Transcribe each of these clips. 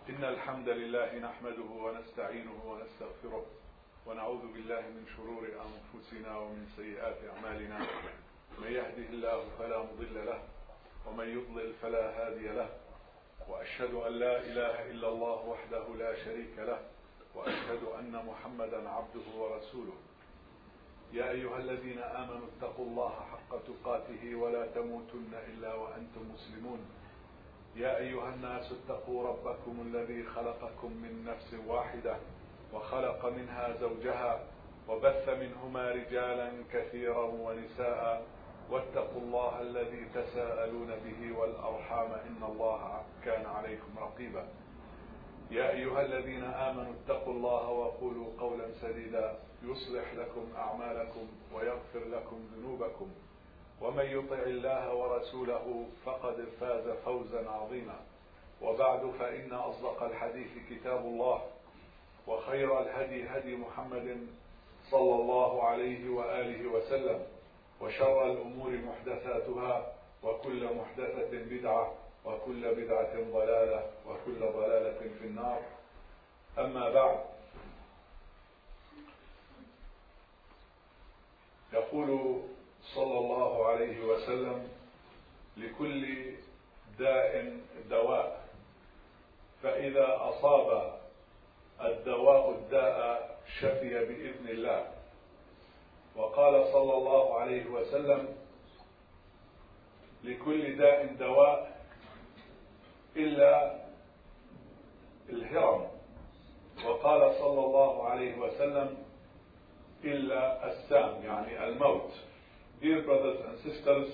إن الحمد لله نحمده ونستعينه ونستغفره ونعوذ بالله من شرور أنفسنا ومن سيئات أعمالنا. من يهده الله فلا مضل له ومن يضلل فلا هادي له، وأشهد أن لا إله إلا الله وحده لا شريك له، وأشهد أن محمدا عبده ورسوله. يا أيها الذين آمنوا اتقوا الله حق تقاته ولا تموتن إلا وأنتم مسلمون. يا أيها الناس اتقوا ربكم الذي خلقكم من نفس واحدة وخلق منها زوجها وبث منهما رجالا كثيرا ونساء، واتقوا الله الذي تساءلون به والأرحام إن الله كان عليكم رقيبا. يا أيها الذين آمنوا اتقوا الله وقولوا قولا سديدا يصلح لكم أعمالكم ويغفر لكم ذنوبكم، ومن يطع الله ورسوله فقد فاز فوزا عظيما. وبعد، فإن أصدق الحديث كتاب الله، وخير الهدي هدي محمد صلى الله عليه وآله وسلم، وشر الأمور محدثاتها، وكل محدثة بدعة، وكل بدعة ضلالة، وكل ضلالة في النار. أما بعد، يقول صلى الله عليه وسلم: لكل داء دواء، فإذا أصاب الدواء الداء شفي بإذن الله. وقال صلى الله عليه وسلم: لكل داء دواء إلا الهرم. وقال صلى الله عليه وسلم: إلا السام، يعني الموت. Dear brothers and sisters,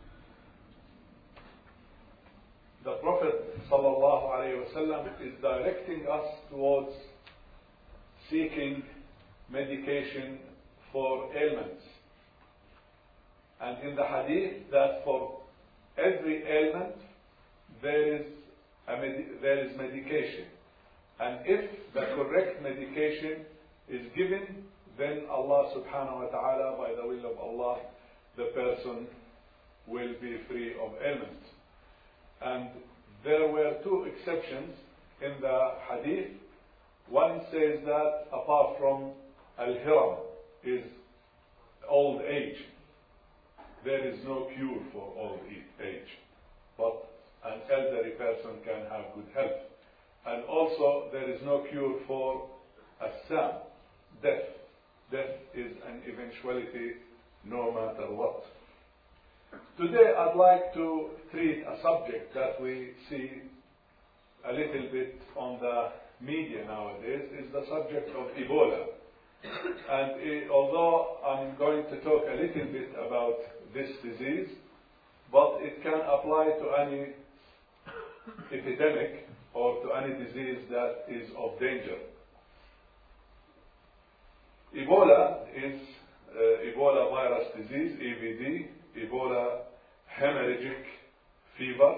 the Prophet sallallahu alayhi wasallam is directing us towards seeking medication for ailments. And in the hadith, that for every ailment there is medication. And if the correct medication is given, then Allah subhanahu wa ta'ala, by the will of Allah, the person will be free of ailment. And there were two exceptions in the hadith. One says that apart from al-hiram, is old age, there is no cure for old age, but an elderly person can have good health. And also there is no cure for as-sam, death. Death is an eventuality no matter what. Today I'd like to treat a subject that we see a little bit on the media nowadays, is the subject of Ebola. And although I'm going to talk a little bit about this disease, but it can apply to any epidemic or to any disease that is of danger. Ebola is Ebola virus disease, EVD, Ebola hemorrhagic fever,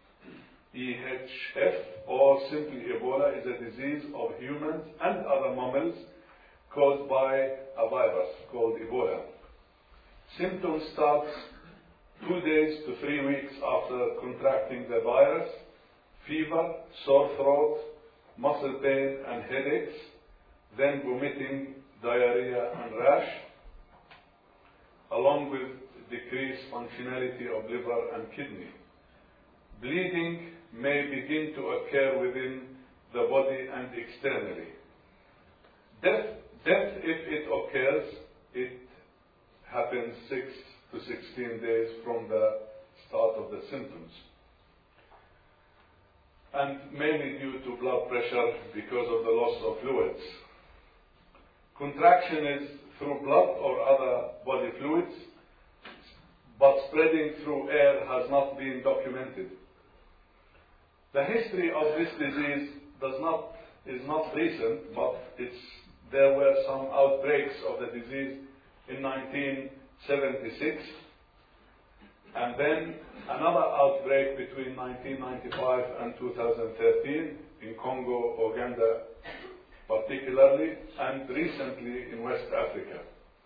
EHF, or simply Ebola, is a disease of humans and other mammals caused by a virus called Ebola. Symptoms start 2 days to 3 weeks after contracting the virus: fever, sore throat, muscle pain and headaches, then vomiting, diarrhea and rash, along with decreased functionality of liver and kidney. Bleeding may begin to occur within the body and externally. Death, if it occurs, it happens 6 to 16 days from the start of the symptoms, and mainly due to blood pressure because of the loss of fluids. Contraction is through blood or other body fluids, but spreading through air has not been documented. The history of this disease is not recent, but there were some outbreaks of the disease in 1976, and then another outbreak between 1995 and 2013 in Congo, Uganda particularly, and recently in West Africa.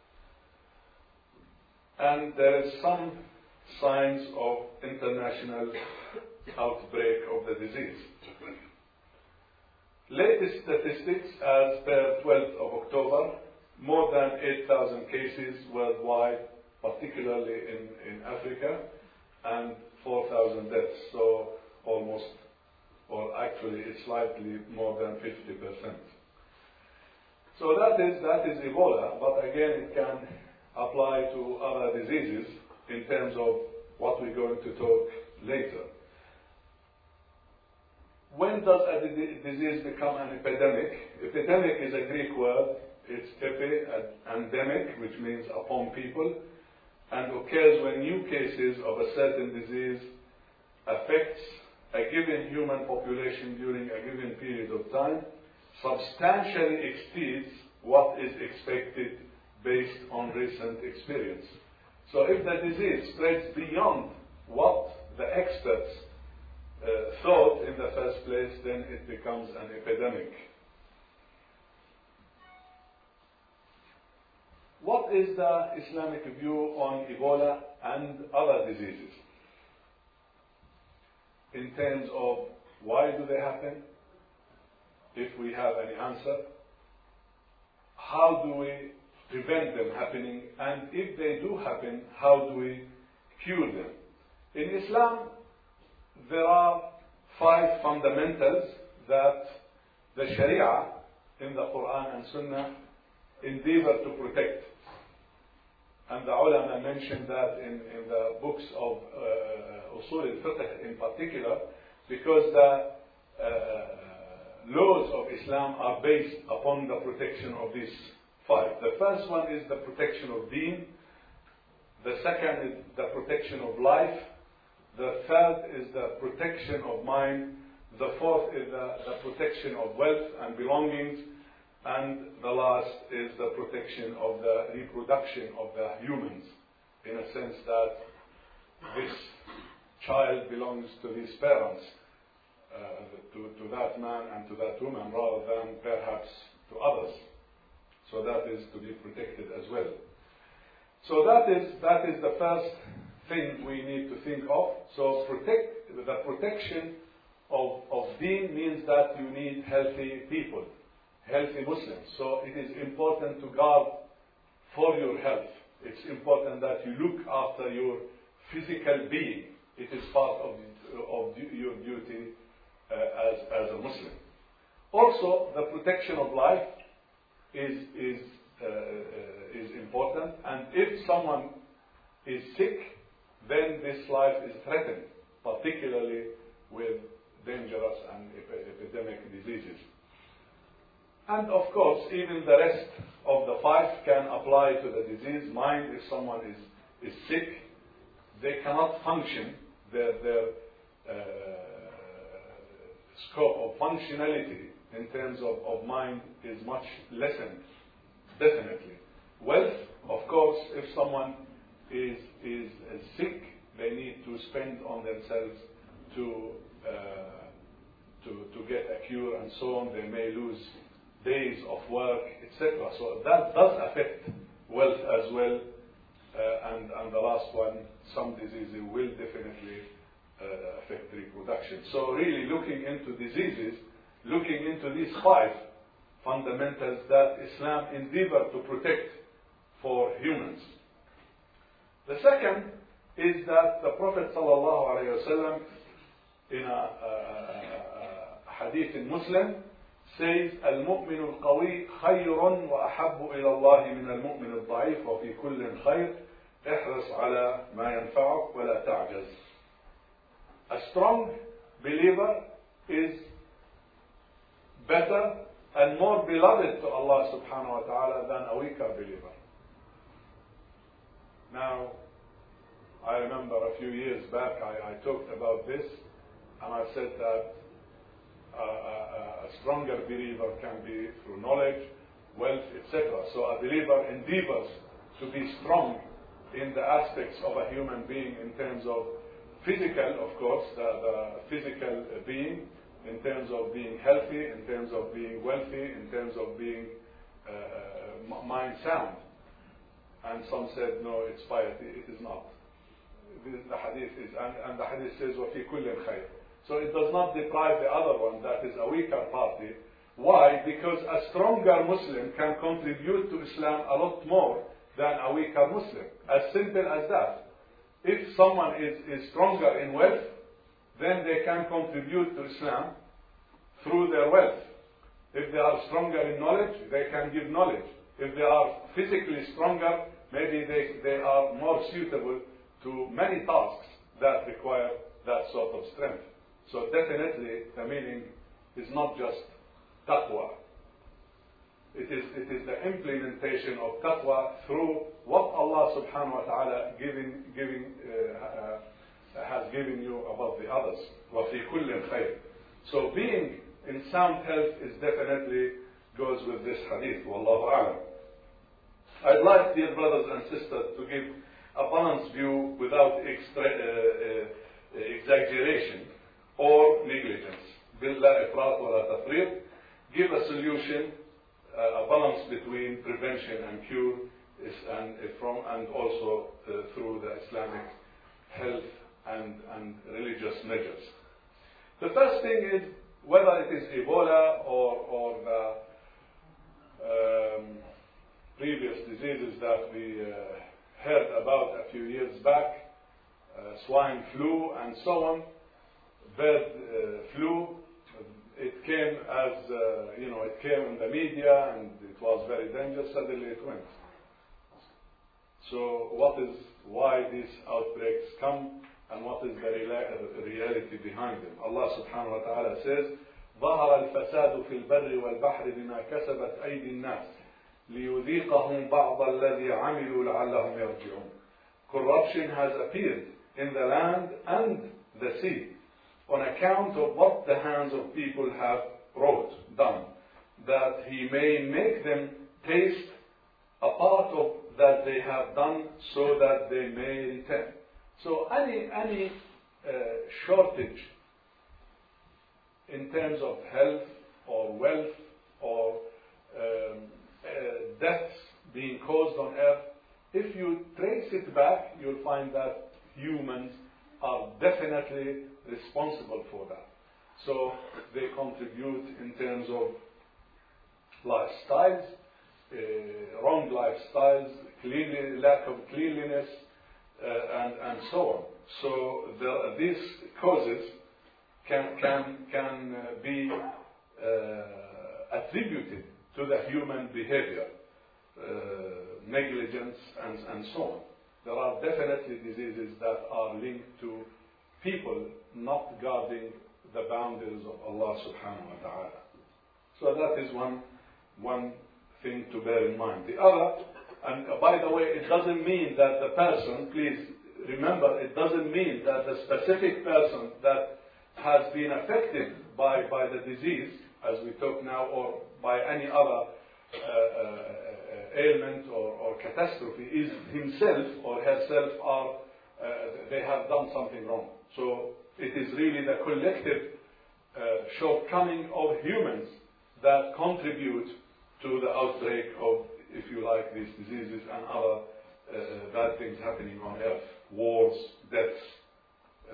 And there is some signs of international outbreak of the disease. Latest statistics as per 12th of October, more than 8,000 cases worldwide, particularly in Africa, and 4,000 deaths, so almost, or actually it's slightly more than 50%. So that is Ebola, but again it can apply to other diseases in terms of what we're going to talk later. When does a disease become an epidemic? Epidemic is a Greek word. It's epi, endemic, which means upon people, and occurs when new cases of a certain disease affects a given human population during a given period of time, substantially exceeds what is expected based on recent experience. So if the disease spreads beyond what the experts thought in the first place, then it becomes an epidemic. What is the Islamic view on Ebola and other diseases? In terms of why do they happen? If we have any answer, how do we prevent them happening? And if they do happen, how do we cure them? In Islam, there are 5 fundamentals that the Sharia in the Quran and Sunnah endeavor to protect. And the ulama mentioned that in the books of Usul al-Fiqh in particular, because the laws of Islam are based upon the protection of these 5. The first one is the protection of deen. The second is the protection of life. The third is the protection of mind. The fourth is the protection of wealth and belongings. And the last is the protection of the reproduction of the humans, in a sense that this child belongs to these parents, to that man and to that woman, rather than perhaps to others. So that is to be protected as well. So that is the first thing we need to think of. So the protection of deen means that you need healthy people, healthy Muslims. So it is important to guard for your health. It's important that you look after your physical being. It is part of your duty as a Muslim. Also, the protection of life is important. And if someone is sick, then this life is threatened, particularly with dangerous and epidemic diseases. And of course, even the rest of the 5 can apply to the disease. Mind, if someone is sick, they cannot function. Their scope of functionality in terms of mind is much lessened, definitely. Wealth, of course, if someone is sick, they need to spend on themselves to get a cure and so on. They may lose days of work, etc. So that does affect wealth as well. And the last one, some diseases will definitely affect reproduction. So really looking into diseases, looking into these 5 fundamentals that Islam endeavor to protect for humans. The second is that the Prophet ﷺ in a hadith in Muslim says, المؤمن القوي خير وأحب إلى الله من المؤمن الضعيف وفي كل خير احرص على ما ينفعك ولا تعجز. A strong believer is better and more beloved to Allah subhanahu wa ta'ala than a weaker believer. Now, I remember a few years back I talked about this, and I said that a stronger believer can be through knowledge, wealth, etc. So a believer endeavors to be strong in the aspects of a human being in terms of physical, of course, the physical being, in terms of being healthy, in terms of being wealthy, in terms of being mind sound. And some said, no, it's piety. It is not. The hadith is, and the hadith says, وَفِي كُلٍّ خَيْرٍ. So it does not deprive the other one, that is a weaker party, Why? Because a stronger Muslim can contribute to Islam a lot more than a weaker Muslim. As simple as that. If someone is stronger in wealth, then they can contribute to Islam through their wealth. If they are stronger in knowledge, they can give knowledge. If they are physically stronger, maybe they are more suitable to many tasks that require that sort of strength. So definitely the meaning is not just taqwa. It is the implementation of taqwa through what Allah subhanahu wa ta'ala has given you above the others. وَفِي كُلٍّ خَيْرٍ. So being in sound health is definitely goes with this hadith. Wallahu a'lam. I'd like, dear brothers and sisters, to give a balanced view without exaggeration or negligence. بِاللَّا إِفْرَاطٍ وَلَا تَفْرِيطٍ. Give a solution, a balance between prevention and cure, and also through the Islamic health and religious measures. The first thing is whether it is Ebola or the previous diseases that we heard about a few years back, swine flu and so on, bird flu. It came as, it came in the media and it was very dangerous. Suddenly it went. So why these outbreaks come and what is the reality behind them? Allah subhanahu wa ta'ala says, ظهر الفساد في البر والبحر بما كسبت أيدي الناس ليذيقهم بعض الذي عملوا لعلهم يرجعون. Corruption has appeared in the land and the sea on account of what the hands of people have done, that he may make them taste a part of that they have done so that they may return. So any shortage in terms of health or wealth or deaths being caused on earth, if you trace it back, you'll find that humans are definitely responsible for that. So they contribute in terms of lifestyles, wrong lifestyles, lack of cleanliness, and so on. So these causes can be attributed to the human behavior, negligence, and so on. There are definitely diseases that are linked to people not guarding the boundaries of Allah subhanahu wa ta'ala. So that is one thing to bear in mind. The other, and by the way, it doesn't mean that the person, please remember, it doesn't mean that the specific person that has been affected by the disease, as we talk now, or by any other ailment or catastrophe, is himself or herself they have done something wrong. So it is really the collective shortcoming of humans that contribute to the outbreak of, if you like, these diseases and other bad things happening on earth. Wars, deaths,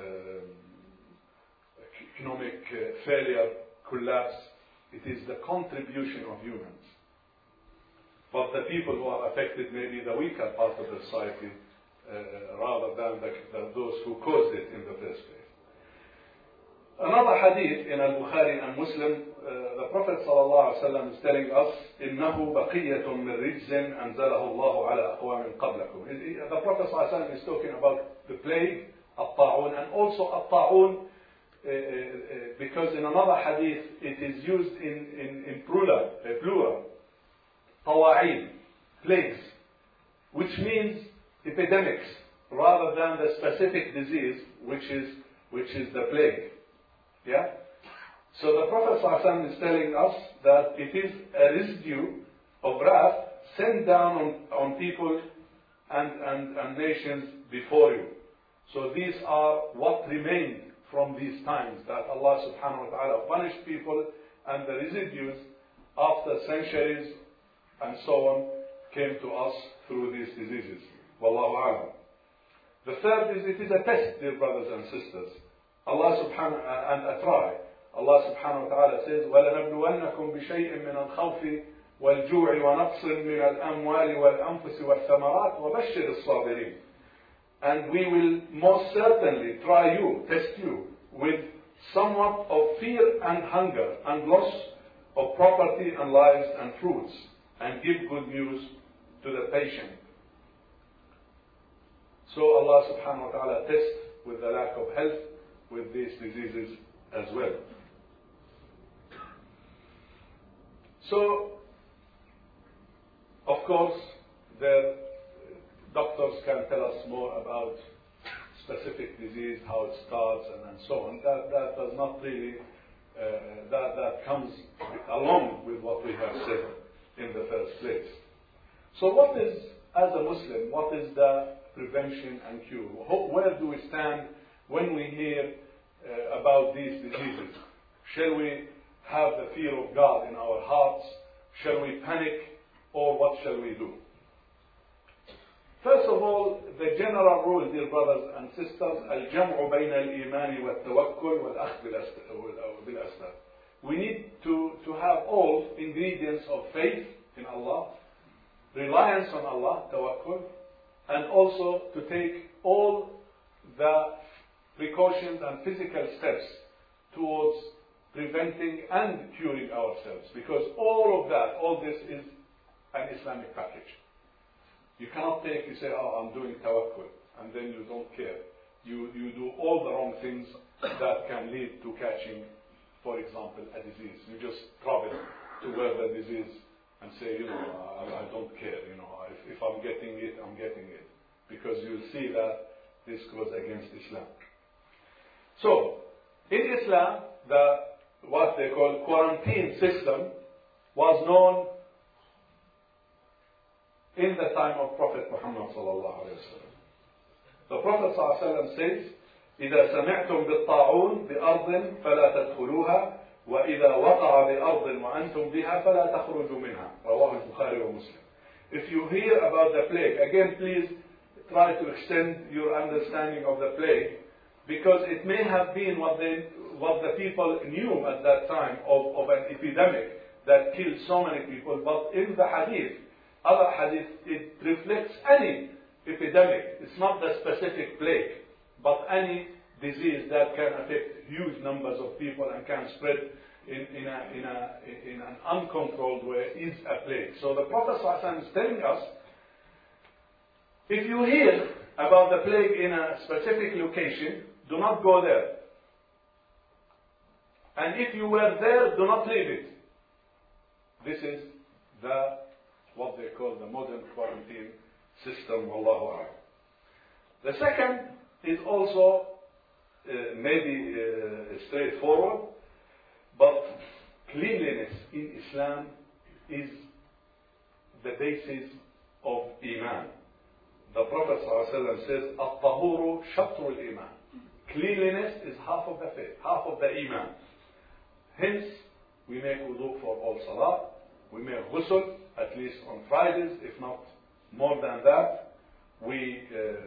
economic failure, collapse. It is the contribution of humans. But the people who are affected may be the weaker part of the society rather than those who caused it in the first place. Another hadith in Al-Bukhari and Muslim, the Prophet ﷺ is telling us, إِنَّهُ بَقِيَّةٌ مِّن رِجْزٍ أَنزَلَهُ اللَّهُ عَلَى أَقْوَامٍ قَبْلَكُمْ. The Prophet ﷺ is talking about the plague, الطاعون, and also الطاعون, because in another hadith it is used in plural, طواعين, plagues, which means epidemics, rather than the specific disease, which is the plague. Yeah? So the Prophet ﷺ is telling us that it is a residue of wrath sent down on people and nations before you. So these are what remained from these times, that Allah subhanahu wa ta'ala punished people, and the residues after centuries and so on came to us through these diseases. Wallahu a'lam. The third is, it is a test, dear brothers and sisters. Allah subhanahu and a try. Allah subhanahu wa ta'ala says, وَلَنَبْلُوَنَّكُمْ بِشَيْءٍ مِّنَ الْخَوْفِ وَالْجُوعِ وَنَقْصٍ مِّنَ الْأَمْوَالِ وَالْأَنفُسِ وَالثَّمَرَاتِ وَبَشِّرِ الصَّابِرِينَ. And we will most certainly test you with somewhat of fear and hunger and loss of property and lives and fruits, and give good news to the patient. So Allah subhanahu wa ta'ala tests with the lack of health with these diseases as well. So, of course, the doctors can tell us more about specific disease, how it starts, and so on. That does not really, that comes along with what we have said in the first place. So what is, as a Muslim, what is the prevention and cure? Where do we stand when we hear about these diseases? Shall we have the fear of God in our hearts? Shall we panic? Or what shall we do? First of all, the general rule, dear brothers and sisters, الجمع بين الإيمان والتوكل والأخذ بالأسباب. We need to have all ingredients of faith in Allah, reliance on Allah, tawakkul, and also to take all the precautions and physical steps towards preventing and curing ourselves. Because all this is an Islamic package. You cannot you say, oh, I'm doing tawakkul, and then you don't care. You do all the wrong things that can lead to catching, for example, a disease. You just travel to where the disease and say, I don't care, if I'm getting it, I'm getting it. Because you'll see that this goes against Islam. So, in Islam, what they call quarantine system was known in the time of Prophet Muhammad sallallahu alayhi wa sallam. The Prophet sallallahu alayhi wa sallam says, إذا سمعتم بالطاعون بأرض فلا تدخلوها وإذا وقع بأرض وأنتم بها فلا تخرجوا منها. رواه البخاري ومسلم. If you hear about the plague, again please try to extend your understanding of the plague, because it may have been what the people knew at that time of an epidemic that killed so many people, but in the hadith, other hadith, it reflects any epidemic. It's not the specific plague, but any disease that can affect huge numbers of people and can spread in an uncontrolled way is a plague. So the Prophet ﷺ is telling us, if you hear about the plague in a specific location, do not go there. And if you were there, do not leave it. This is what they call the modern quarantine system, wallahu a'lam. The second is also maybe straightforward, but cleanliness in Islam is the basis of Iman. The Prophet ﷺ says, الطهور شطر الإيمان. Cleanliness is half of the faith, half of the Iman. Hence, we make wudu for all salah. We make ghusl, at least on Fridays, if not more than that. We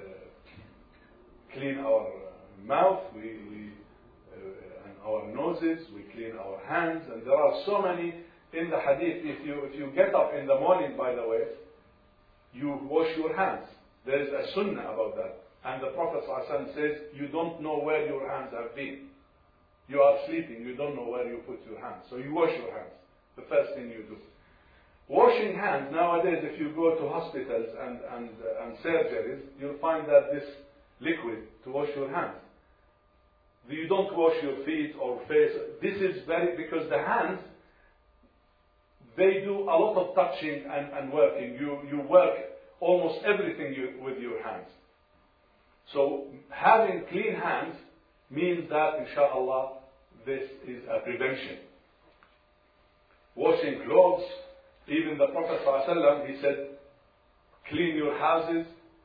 clean our mouth, and our noses, we clean our hands, and there are so many in the hadith. If you get up in the morning, by the way, you wash your hands. There is a sunnah about that. And the Prophet ﷺ says, you don't know where your hands have been. You are sleeping, you don't know where you put your hands. So you wash your hands. The first thing you do. Washing hands, nowadays if you go to hospitals and surgeries, you'll find that this liquid to wash your hands. You don't wash your feet or face. This is because the hands, they do a lot of touching and working. You work almost everything with your hands. So having clean hands means that, inshallah, this is a prevention. Washing clothes, even the Prophet ﷺ, he said, clean your houses,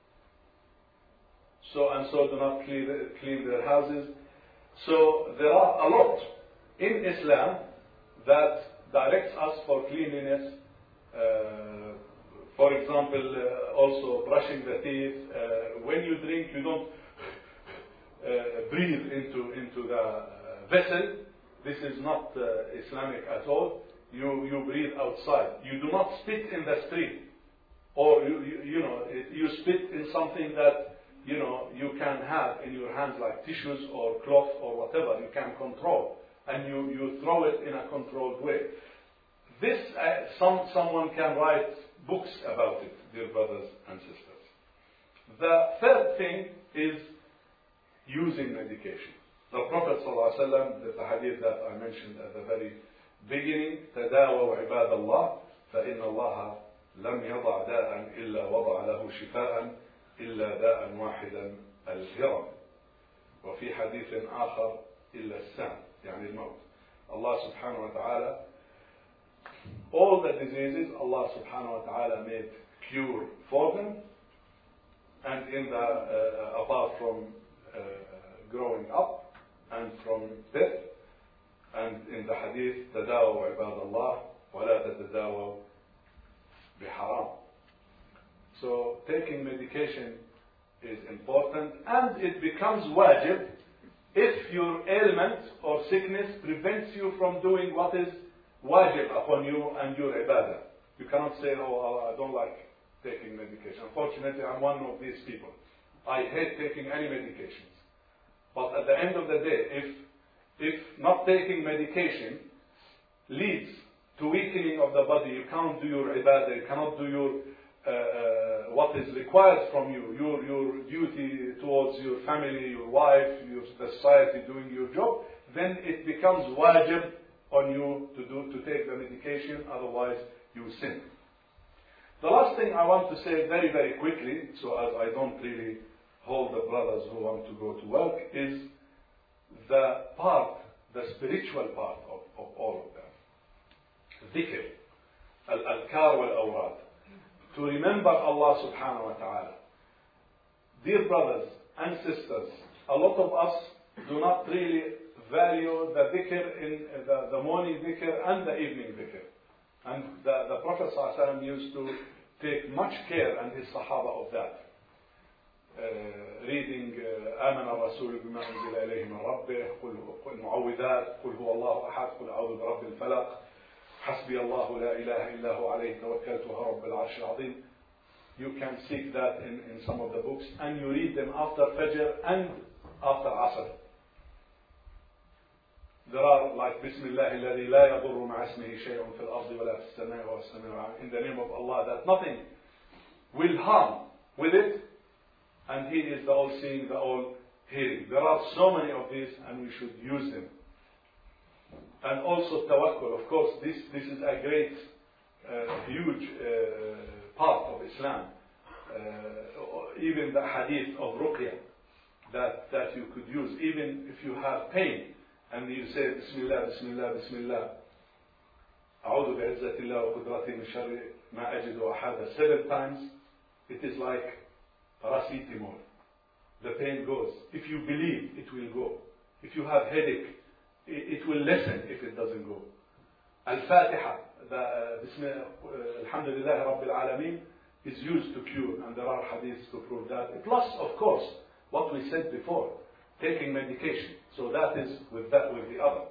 so and so do not clean their houses. So there are a lot in Islam that directs us for cleanliness. For example, also brushing the teeth. When you drink, you don't breathe into the vessel, this is not Islamic at all. You breathe outside. You do not spit in the street, or you spit in something that you can have in your hands, like tissues or cloth or whatever you can control, and you throw it in a controlled way. This someone can write books about it, dear brothers and sisters. The third thing is using medication. The Prophet ﷺ, the hadith that I mentioned at the very beginning, تداووا عباد الله فإن الله لم يضع داء إلا وضع له شفاء إلا داء واحدا الهرم. وفي حديث آخر إلا السام يعني الموت. Allah subhanahu wa ta'ala, all the diseases Allah subhanahu wa ta'ala made cure for them, and in the apart from growing up and from death. And in the hadith, تداووا عباد الله ولا تتداووا بحرام. So taking medication is important, and it becomes wajib if your ailment or sickness prevents you from doing what is wajib upon you and your ibadah. You cannot say, oh, I don't like taking medication. Unfortunately, I'm one of these people. I hate taking any medications. But at the end of the day, if not taking medication leads to weakening of the body, you can't do your ibadah, you cannot do your what is required from you, your duty towards your family, your wife, the society, doing your job, then it becomes wajib on you to take the medication, otherwise you sin. The last thing I want to say very, very quickly, so as I don't really hold the brothers who want to go to work, is the spiritual part of all of them. Dhikr, al-adhkar wal-awrad. To remember Allah subhanahu wa ta'ala. Dear brothers and sisters, a lot of us do not really value the dhikr in the morning dhikr and the evening dhikr. And the Prophet sallallahu alaihi wasallam used to take much care, and his sahaba, of that. Reading آمن الرسول بما أنزل إليه من ربه قل المعوذات قل هو الله أحد قل أعوذ برب الفلق حسبي الله لا إله إلا هو عليه توكلت وهو رب العرش العظيم. You can seek that in some of the books, and you read them after Fajr and after Asr. There are like بسم الله الذي لا يضر مع اسمه شيء في الأرض ولا في السماء وهو السميع العليم. In the name of Allah, that nothing will harm with it, and He is the all-seeing, the all-hearing. There are so many of these, and we should use them. And also tawakkul. Of course, this is a great, huge part of Islam. Even the hadith of ruqya that you could use, even if you have pain, and you say Bismillah, Bismillah, Bismillah. أعوذ بعزة الله وقدرته من شر ما أجد أحد 7 times. It is like paracetamol. The pain goes. If you believe, it will go. If you have headache, it will lessen if it doesn't go. Al-Fatiha, Alhamdulillah Rabbil Alameen, is used to cure, and there are hadiths to prove that. Plus, of course, what we said before, taking medication. So that is with the other.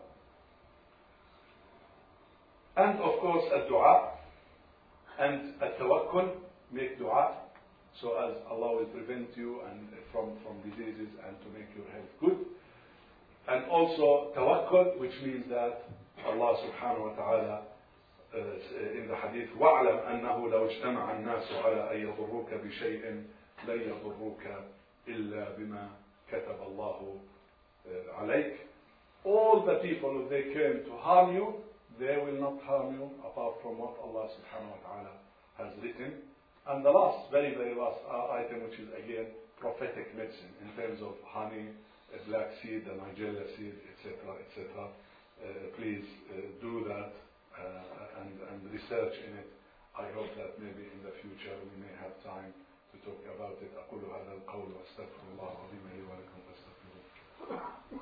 And of course, ad-du'a and at-tawakkul, make du'a, so as Allah will prevent you and from diseases and to make your health good. And also tawakkul, which means that Allah subhanahu wa ta'ala in the hadith, وَاعْلَمْ أَنَّهُ لَوْ اجْتَمَعَ النَّاسُ عَلَىٰ أَن يَضُرُّوكَ بِشَيْءٍ لَن يَضُرُّوكَ إِلَّا بِمَا كَتَبَ اللَّهُ عَلَيْكَ. All the people, if they came to harm you, they will not harm you apart from what Allah subhanahu wa ta'ala has written. And the last, very, very last item, which is again prophetic medicine in terms of honey, black seed, the nigella seed, etc., etc. Please do that and research in it. I hope that maybe in the future we may have time to talk about it. أقول هذا القول وأستغفر الله العظيم لي ولكم فاستغفروه.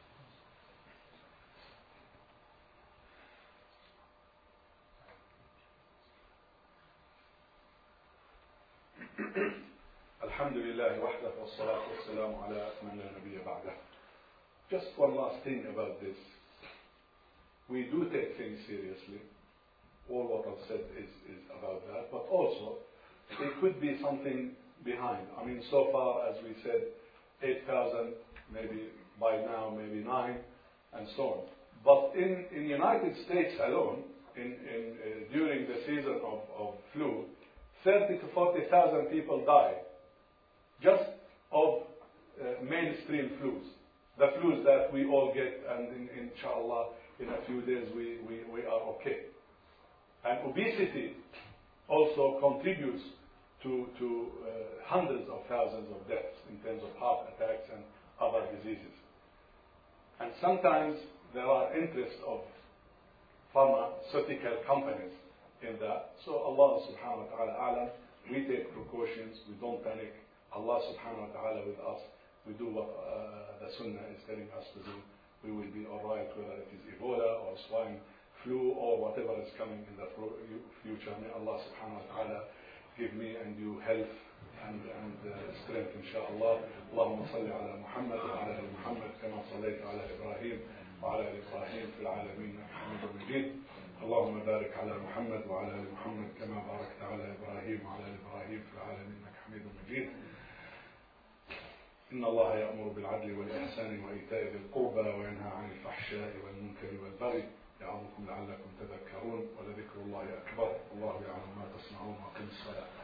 الحمد لله وحده والصلاة والسلام على من لا نبي بعده. Just one last thing about this. we do take things seriously. All what I've said is about that, but also there could be something behind. I mean, so far, as we said, 8,000, maybe by now, maybe 9, and so on. But in the United States alone, during the season of flu, 30 to 40,000 people die just of mainstream flus, the flus that we all get, and inshallah, in a few days we are okay. And obesity also contributes to hundreds of thousands of deaths in terms of heart attacks and other diseases. And sometimes there are interests of pharmaceutical companies in that. So Allah subhanahu wa ta'ala alam, we take precautions, we don't panic. Allah subhanahu wa ta'ala with us, we do what the sunnah is telling us to do. We will be alright, whether it is Ebola or swine flu or whatever is coming in the future. May Allah subhanahu wa ta'ala give me and you health and strength inshallah. اللهم صل على محمد وعلى ال محمد كما صليت على ابراهيم وعلى ال ابراهيم في العالمين انك حميد مجيد. اللهم بارك على محمد وعلى ال محمد كما باركت على ابراهيم وعلى ال ابراهيم في العالمين انك حميد مجيد. إن الله يأمر بالعدل والإحسان وإيتاء ذي القربى وينهى عن الفحشاء والمنكر والبغي يعظكم لعلكم تذكرون ولذكر الله أكبر والله يعلم ما تصنعون وأقم الصلاة.